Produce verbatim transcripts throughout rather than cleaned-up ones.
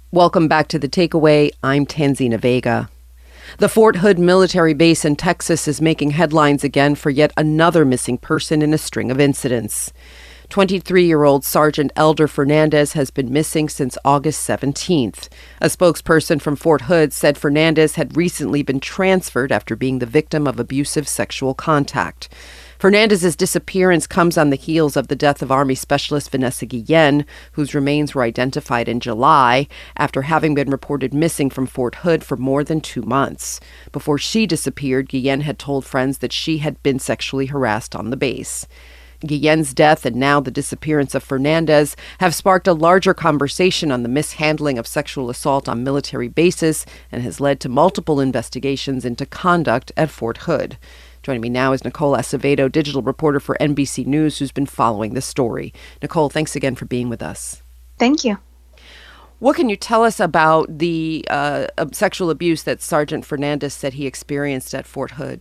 Welcome back to The Takeaway. I'm Tanzina Vega. The Fort Hood military base in Texas is making headlines again for yet another missing person in a string of incidents. twenty-three-year-old Sergeant Elder Fernandez has been missing since August seventeenth. A spokesperson from Fort Hood said Fernandez had recently been transferred after being the victim of abusive sexual contact. Fernandez's disappearance comes on the heels of the death of Army Specialist Vanessa Guillen, whose remains were identified in July after having been reported missing from Fort Hood for more than two months. Before she disappeared, Guillen had told friends that she had been sexually harassed on the base. Guillen's death and now the disappearance of Fernandez have sparked a larger conversation on the mishandling of sexual assault on military bases and has led to multiple investigations into conduct at Fort Hood. Joining me now is Nicole Acevedo, digital reporter for N B C News, who's been following the story. Nicole, thanks again for being with us. Thank you. What can you tell us about the uh, sexual abuse that Sergeant Fernandez said he experienced at Fort Hood?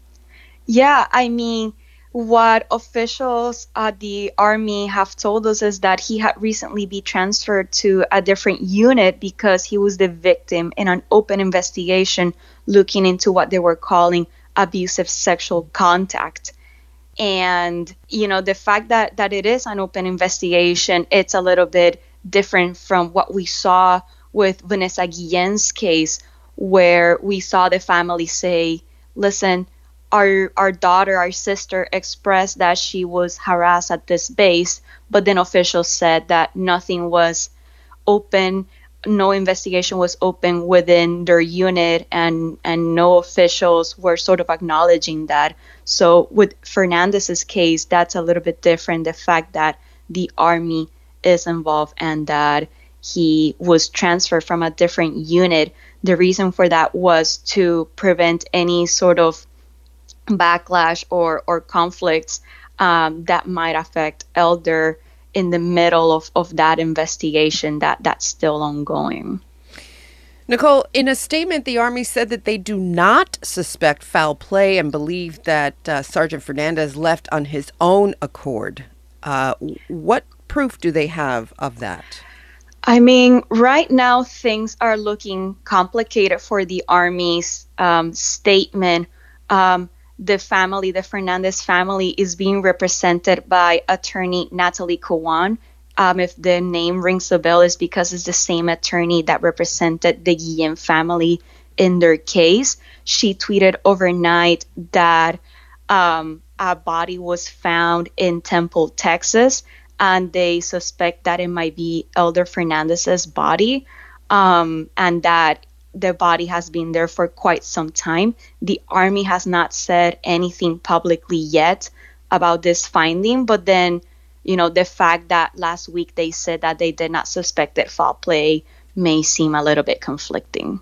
Yeah, I mean, what officials at the Army have told us is that he had recently been transferred to a different unit because he was the victim in an open investigation looking into what they were calling abusive sexual contact. And, you know, the fact that, that it is an open investigation, it's a little bit different from what we saw with Vanessa Guillen's case, where we saw the family say, listen, our our daughter, our sister expressed that she was harassed at this base, but then officials said that nothing was open, no investigation was open within their unit, and and no officials were sort of acknowledging that. So with Fernandez's case, that's a little bit different. The fact that the Army is involved and that he was transferred from a different unit, the reason for that was to prevent any sort of backlash or or conflicts um, that might affect Elder in the middle of, of that investigation that that's still ongoing. Nicole, in a statement, the Army said that they do not suspect foul play and believe that uh, Sergeant Fernandez left on his own accord. Uh, what proof do they have of that? I mean, right now things are looking complicated for the Army's um, statement. Um, the family, the Fernandez family, is being represented by attorney Natalie Cowan. Um, if the name rings a bell, it's because it's the same attorney that represented the Guillen family in their case. She tweeted overnight that um, a body was found in Temple, Texas, and they suspect that it might be Elder Fernandez's body, um, and that the body has been there for quite some time. The Army has not said anything publicly yet about this finding, but then, you know, the fact that last week they said that they did not suspect that foul play may seem a little bit conflicting.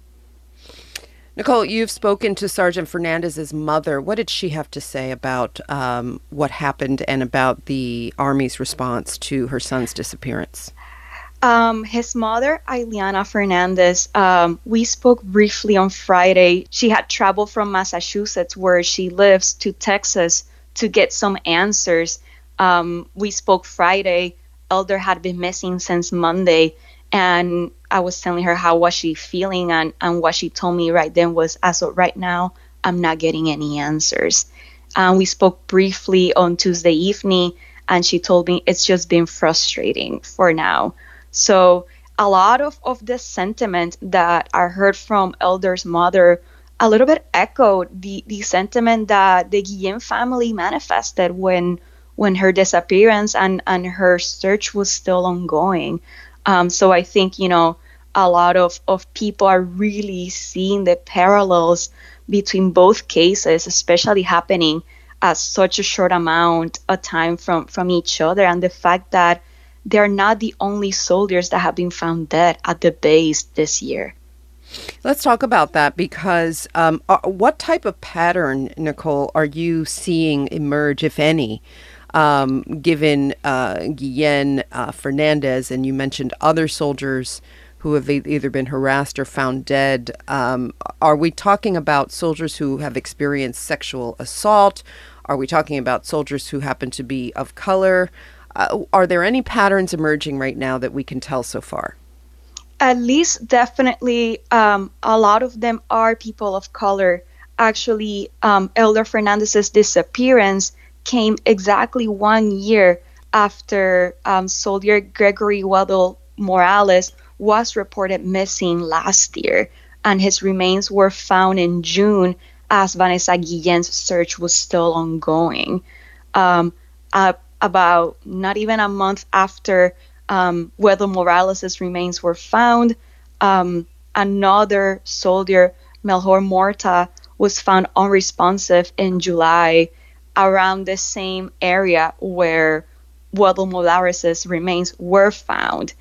Nicole, you've spoken to Sergeant Fernandez's mother. What did she have to say about um, what happened and about the Army's response to her son's disappearance? Um, his mother, Ileana Fernandez, um, we spoke briefly on Friday. She had traveled from Massachusetts, where she lives, to Texas to get some answers. Um, we spoke Friday. Elder had been missing since Monday, and I was telling her how was she feeling, and, and what she told me right then was, as of right now, I'm not getting any answers. Um, we spoke briefly on Tuesday evening, and she told me it's just been frustrating for now. So a lot of, of the sentiment that I heard from Elder's mother a little bit echoed the, the sentiment that the Guillen family manifested when when her disappearance and, and her search was still ongoing. Um, so I think, you know, a lot of, of people are really seeing the parallels between both cases, especially happening at such a short amount of time from, from each other, and the fact that they're not the only soldiers that have been found dead at the base this year. Let's talk about that, because um, uh, what type of pattern, Nicole, are you seeing emerge, if any, um, given uh, Guillen, uh, Fernandez, and you mentioned other soldiers who have e- either been harassed or found dead? Um, are we talking about soldiers who have experienced sexual assault? Are we talking about soldiers who happen to be of color? Uh, are there any patterns emerging right now that we can tell so far? At least definitely um, a lot of them are people of color. Actually, um, Elder Fernandez's disappearance came exactly one year after um, soldier Gregory Weddle Morales was reported missing last year, and his remains were found in June as Vanessa Guillen's search was still ongoing. Um, uh, about not even a month after um, Weddle Morales' remains were found, um, another soldier, Melchor Morta, was found unresponsive in July around the same area where Weddle Morales' remains were found.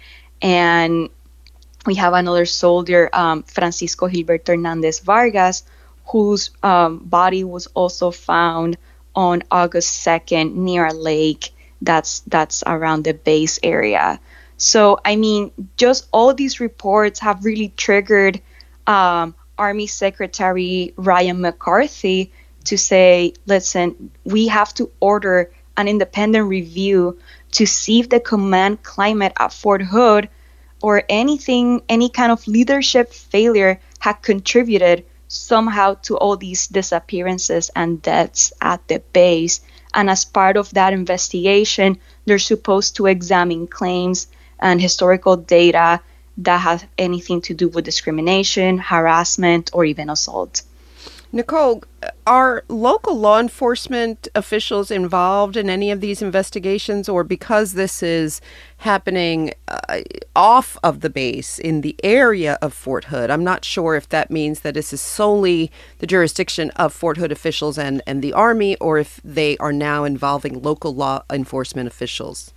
And we have another soldier, um, Francisco Gilberto Hernandez Vargas, whose um, body was also found on August second near a lake that's that's around the base area. So, I mean, just all these reports have really triggered um, Army Secretary Ryan McCarthy to say, listen, we have to order an independent review to see if the command climate at Fort Hood or anything, any kind of leadership failure had contributed somehow to all these disappearances and deaths at the base. And as part of that investigation, they're supposed to examine claims and historical data that have anything to do with discrimination, harassment, or even assault. Nicole, are local law enforcement officials involved in any of these investigations, or because this is happening uh, off of the base in the area of Fort Hood? I'm not sure if that means that this is solely the jurisdiction of Fort Hood officials and, and the Army, or if they are now involving local law enforcement officials.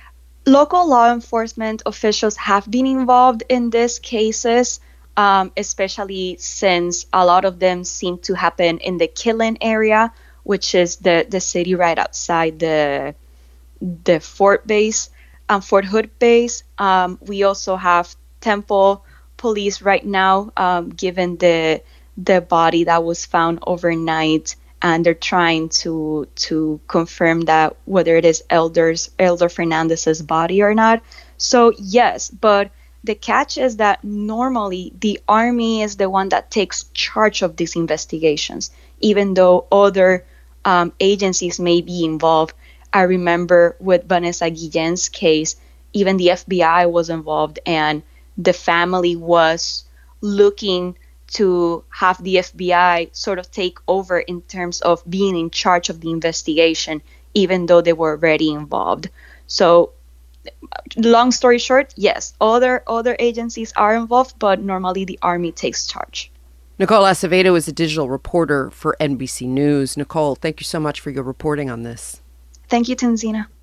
Local law enforcement officials have been involved in these cases. Um, especially since a lot of them seem to happen in the Killen area, which is the, the city right outside the the fort base, um, Fort Hood base. Um, we also have Temple Police right now, um, given the the body that was found overnight, and they're trying to to confirm that whether it is Elder's Elder Fernandez's body or not. So yes, but the catch is that normally the Army is the one that takes charge of these investigations, even though other um, agencies may be involved. I remember with Vanessa Guillen's case, even the F B I was involved, and the family was looking to have the F B I sort of take over in terms of being in charge of the investigation, even though they were already involved. So long story short, yes, other other agencies are involved, but normally the Army takes charge. Nicole Acevedo is a digital reporter for N B C News. Nicole, thank you so much for your reporting on this. Thank you, Tanzina.